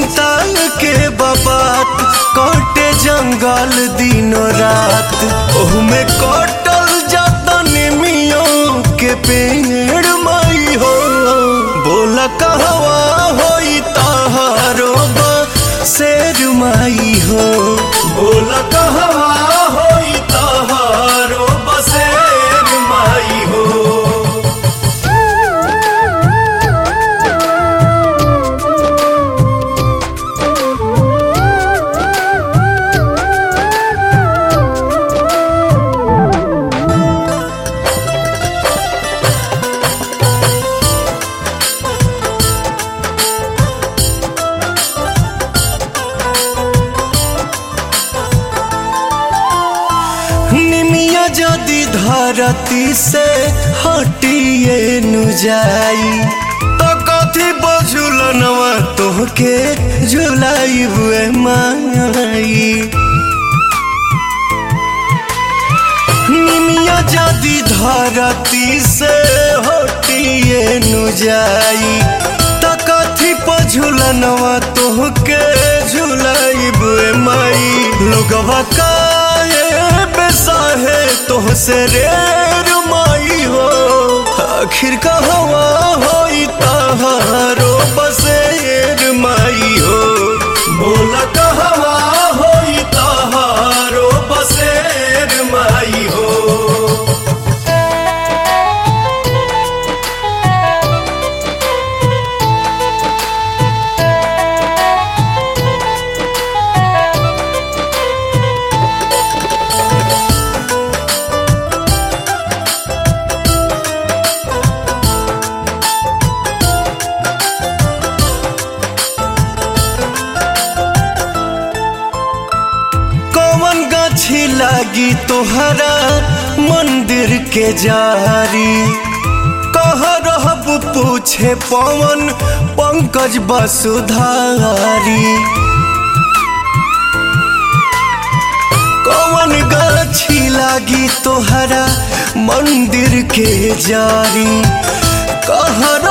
चिंता के बाबात कटे जंगल दिनों रात ओहमे कटल जाता निमियों के पेड़ माई हो बोला कहवा होई तहारो शेर माई हो बोला कहवा होई तहारो शेर माई हो। निमिया जदि धरती से हटिए नु जाई तो कथी बझुलनवा तोहके झुलाई हुए माई। निमिया जदि धरती से हटिए नु जाई तो कथी बझुलनवा तोहके झुलाई हुए माई। लोगवा काहे बेसाहे तोहसे रेर माई हो आखिर कहवा होई तहारो बसेर माई हो बोला कहवा होई तहारो बसेर माई हो। गाछी लागी तोहरा मंदिर के जारी कह रहब पूछे पवन पंकज वसुधारी। कौन गाछी लागी तोहरा मंदिर के जारी कह